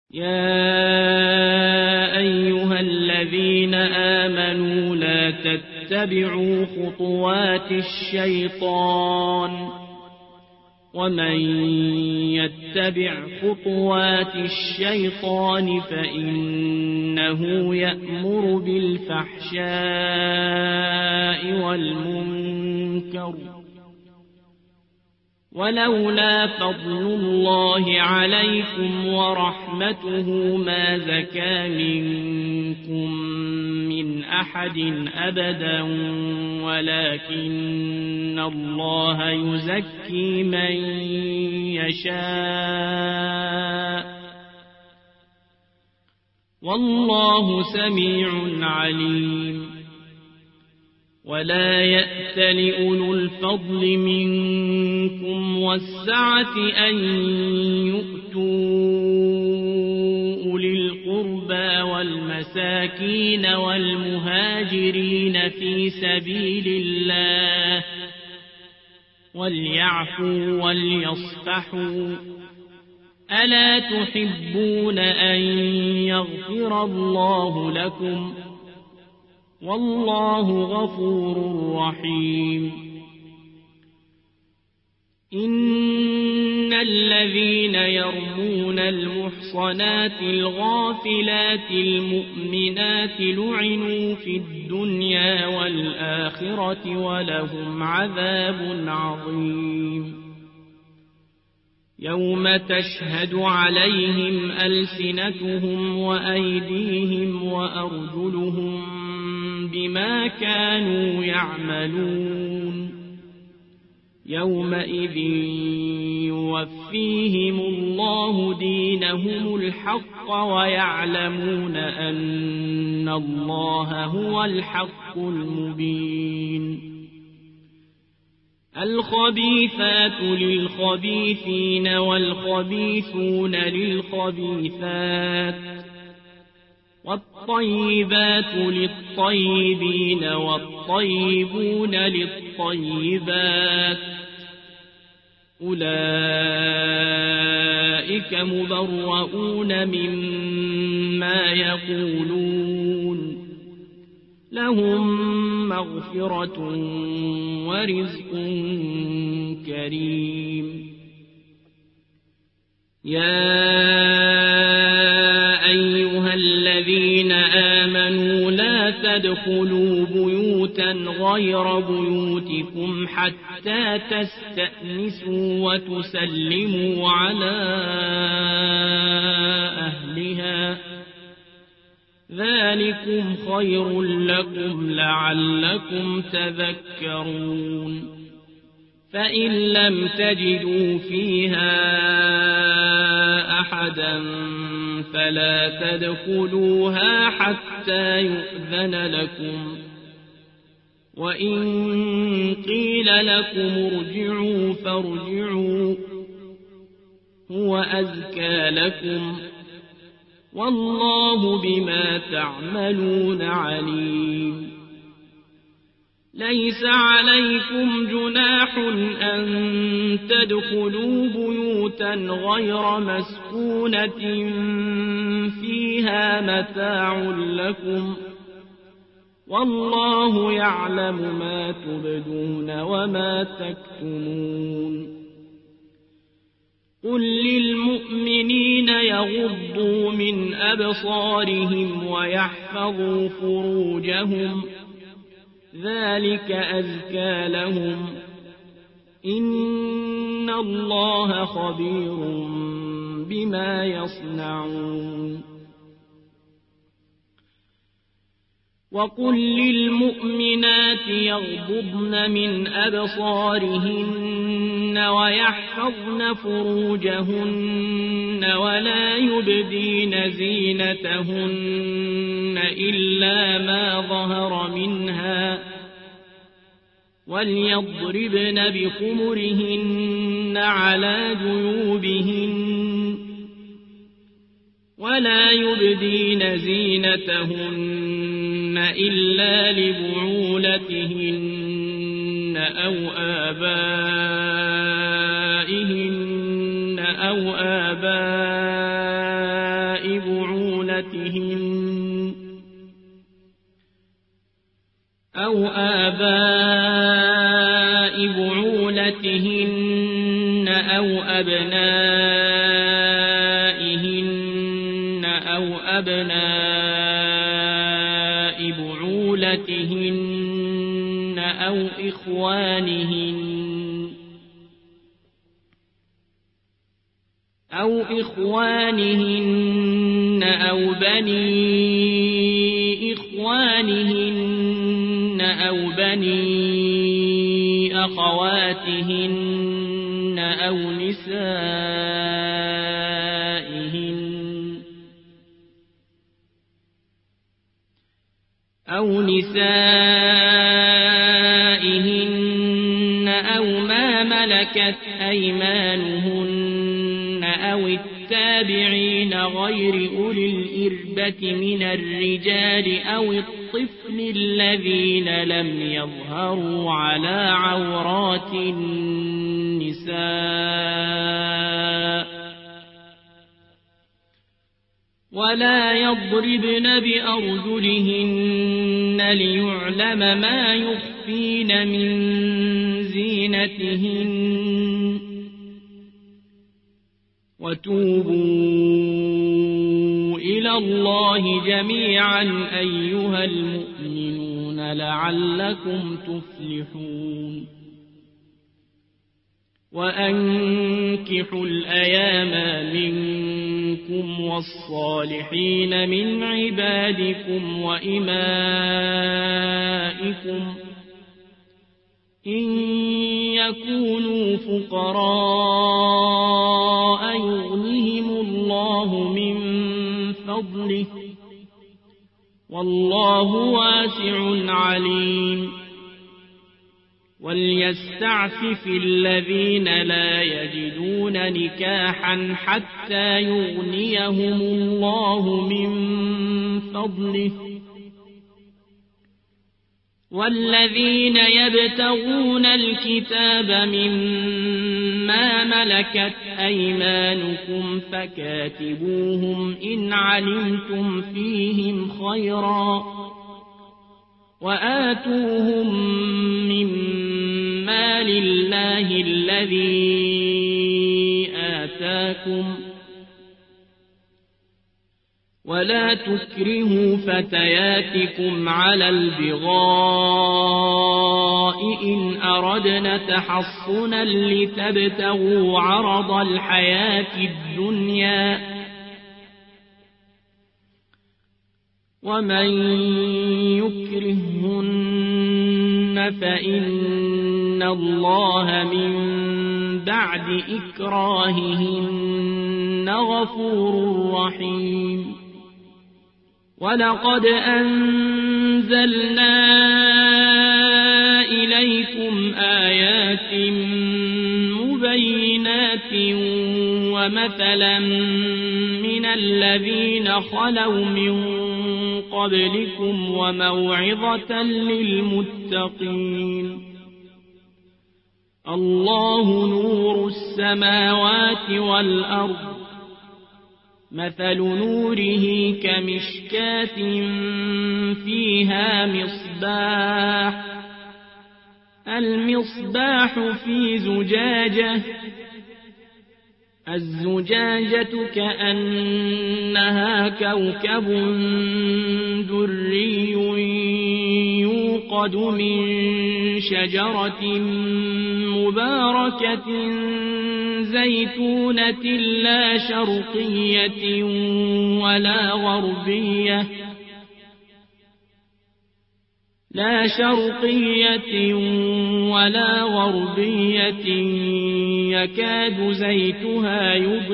يا أيها الذين آمنوا لا تتبعوا خطوات الشيطان ومن يتبع خطوات الشيطان فإنه يأمر بالفحشاء والمنكر ولولا فضل الله عليكم ورحمته ما زكى منكم من أحد أبدا ولكن الله يزكي من يشاء والله سميع عليم ولا يأتل أولو الفضل منكم والسعة أن يؤتوا أولي القربى والمساكين والمهاجرين في سبيل الله وليعفوا وليصفحوا ألا تحبون أن يغفر الله لكم والله غفور رحيم إن الذين يرمون المحصنات الغافلات المؤمنات لعنوا في الدنيا والآخرة ولهم عذاب عظيم يوم تشهد عليهم ألسنتهم وأيديهم وأرجلهم بما كانوا يعملون يومئذ يوفيهم الله دينهم الحق ويعلمون أن الله هو الحق المبين الخبيثات للخبيثين والخبيثون للخبيثات والطيبات للطيبين والطيبون للطيبات أولئك مبرؤون مما يقولون لهم مغفرة ورزق كريم يا أيها الذين آمنوا لا تدخلوا بيوتا غير بيوتكم حتى تستأنسوا وتسلموا على أهلها ذلكم خير لكم لعلكم تذكرون فإن لم تجدوا فيها أحدا فلا تدخلوها حتى يؤذن لكم وإن قيل لكم ارجعوا فارجعوا هو أزكى لكم والله بما تعملون عليم ليس عليكم جناح أن تدخلوا بيوتا غير مسكونة فيها متاع لكم والله يعلم ما تبدون وما تكتمون قل للمؤمنين يغضوا من أبصارهم ويحفظوا فروجهم ذلك أزكى لهم إن الله خبير بما يصنعون وقل للمؤمنات يغضضن من أبصارهن ويحفظن فروجهن ولا يبدين زينتهن إلا ما ظهر منها وليضربن بخمرهن على جيوبهن ولا يبدين زينتهن إلا لبعولتهن أو آبائهن أو آباء بعولتهن أو آباء بعولتهن أو أبنائهن أو أبناء بعولتهن أو إخوانهن أو بني إخوانهن أو بني أخواتهن أو نسائهن أو ما ملكت أيمانهن أو التابعين غير أولي الإربة من الرجال أو الطفل الذين لم يظهروا على عورات النساء ولا يضربن بأرجلهن ليعلم ما يخفين من زينتهن وتوبوا إلى الله جميعا أيها المؤمنون لعلكم تفلحون وأنكحوا الأيام منكم والصالحين من عبادكم وإمائكم إن يكونوا فقراء يغنهم الله من فضله والله واسع عليم وليستعفف الذين لا يجدون نكاحا حتى يغنيهم الله من فضله والذين يبتغون الكتاب مما ملكت أيمانكم فكاتبوهم إن علمتم فيهم خيرا وآتوهم مما لله الذي آتاكم ولا تكرهوا فتياتكم على البغاء إن أردنا تحصنا لتبتغوا عرض الحياة الدنيا ومن يكرهن فإن الله من بعد إكراههن غفور رحيم ولقد أنزلنا إليكم آيات مبينات ومثلا من الذين خلوا من قبلكم وموعظة للمتقين الله نور السماوات والأرض مثل نوره كمشكاة فيها مصباح المصباح في زجاجة الزجاجة كأنها كوكب دري يوقد من شجرة مباركة زيتونة لا شرقية ولا غربية يكاد زيتها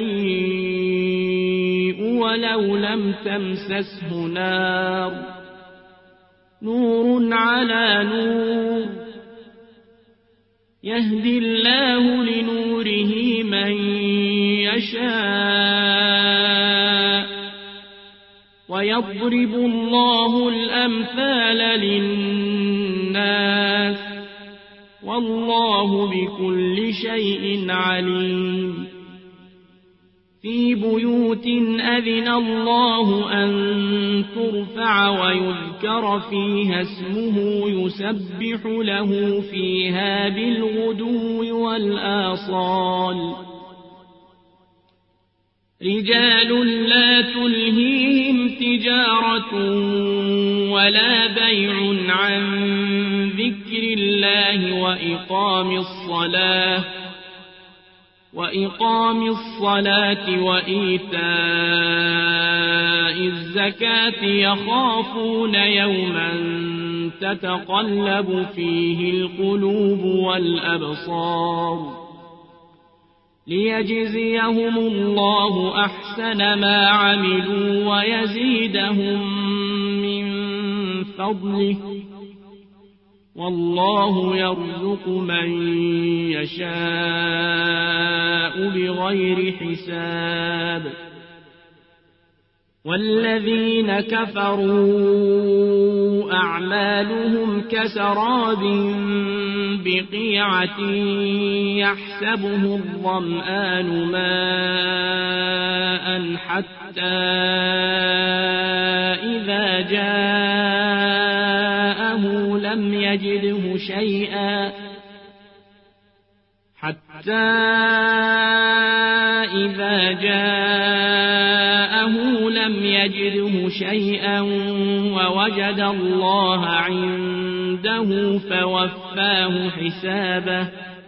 يضيء ولو لم تمسسه نار نور على نور يهدي الله لنوره من يشاء ويضرب الله الأمثال للناس والله بكل شيء عليم في بيوت أذن الله أن ترفع ويذكر فيها اسمه يسبح له فيها بالغدو والآصال رجال لا تلهيهم تجارة ولا بيع عن ذكر الله وإقام الصلاة وإيتاء الزكاة يخافون يوما تتقلب فيه القلوب والأبصار ليجزيهم الله أحسن ما عملوا ويزيدهم من فضله والله يرزق من يشاء بغير حساب والذين كفروا أعمالهم كسراب بقيعة يحسبه الظمآن ماء حتى إذا جاءه لم يجده شيئا ووجد الله عنده فوفاه حسابه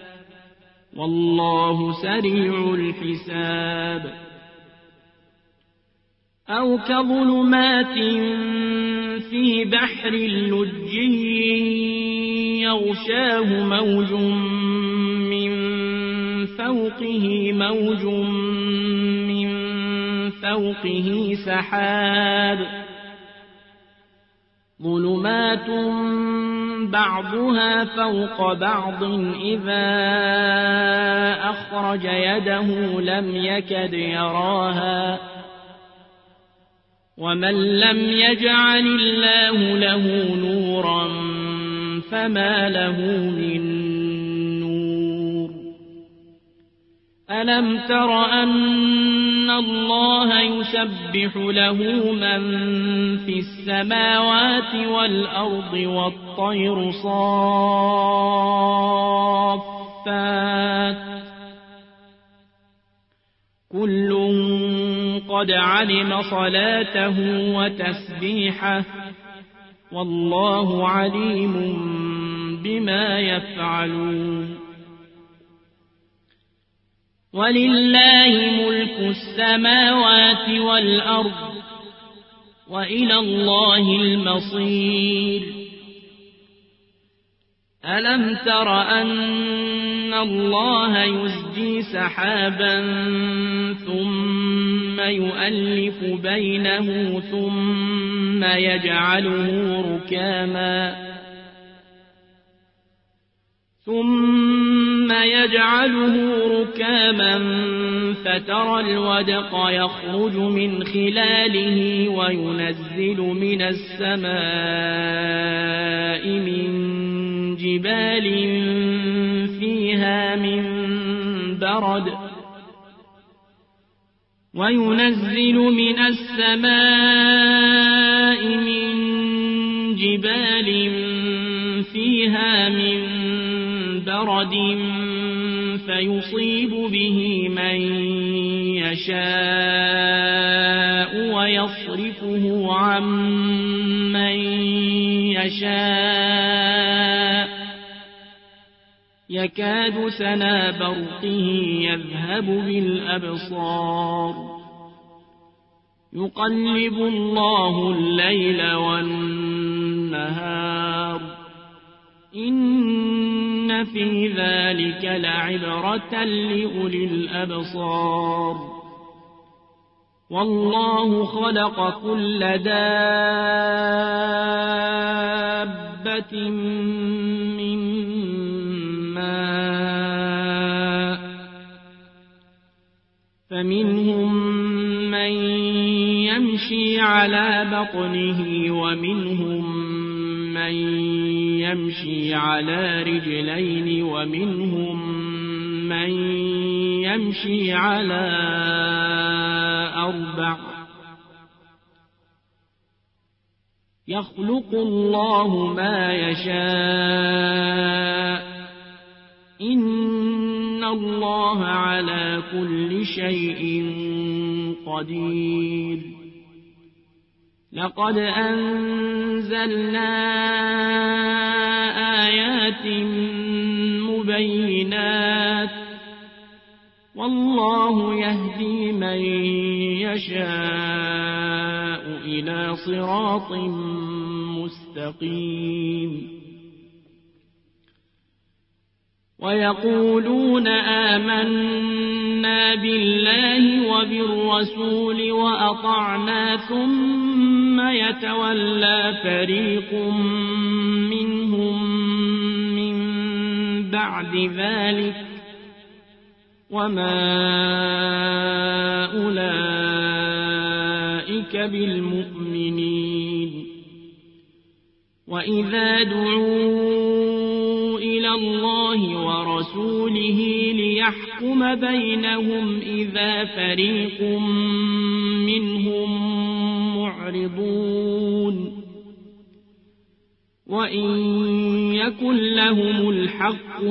والله سريع الحساب أو كظلمات في بحر لجي يغشاه موج من فوقه سحاب ظلمات بعضها فوق بعض إذا أخرج يده لم يكد يراها ومن لم يجعل الله له نورا فما له من ألم تر أن الله يسبح له من في السماوات والأرض والطير صافات كل قد علم صلاته وتسبيحه والله عليم بما يفعلون ولله ملك السماوات والأرض وإلى الله المصير ألم تر أن الله يزجي سحابا ثم يؤلف بينه ثم يجعله ركاما فترى الودق يخرج من خلاله وينزل من السماء من جبال فيها من برد فيصيب به من يشاء ويصرفه عن من يشاء يكاد سنا برقه يذهب بالأبصار يقلب الله الليل والنهار إن في ذلك لعبرة لأولي الأبصار والله خلق كل دابة من ماء فمنهم من يمشي على بطنه ومنهم من يمشي على رجلين ومنهم من يمشي على أربع يخلق الله ما يشاء إن الله على كل شيء قدير لقد أنزلنا آيات مبينات والله يهدي من يشاء إلى صراط مستقيم ويقولون آمنا بالله وبالرسول وأطعنا ثم يتولى فريق منهم من بعد ذلك وما أولئك بالمؤمنين وإذا دعوا إلى الله ورسوله ليحكم بينهم إذا فريق منهم معرضون وإن يكن لهم الحق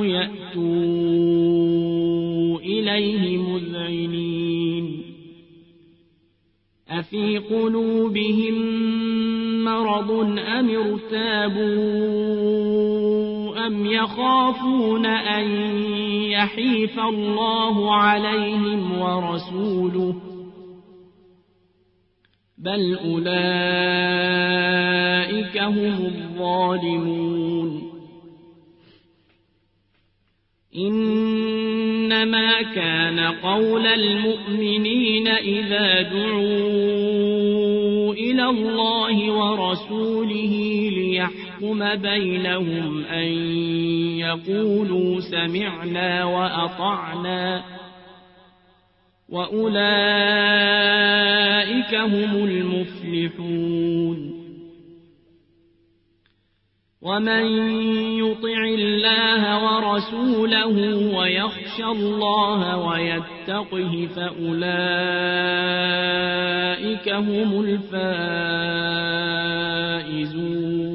يأتوا إليه مذعنين أفي قلوبهم مرض أم ارتابوا أم يخافون أن يحيف الله عليهم ورسوله بل أولئك هم الظالمون إنما كان قول المؤمنين إذا دعوا إلى الله ورسوله ليحكم بينهم أن يقولوا سمعنا وأطعنا وأولئك هم المفلحون ومن يطع الله ورسوله ويخشى الله ويتقه فأولئك هم الفائزون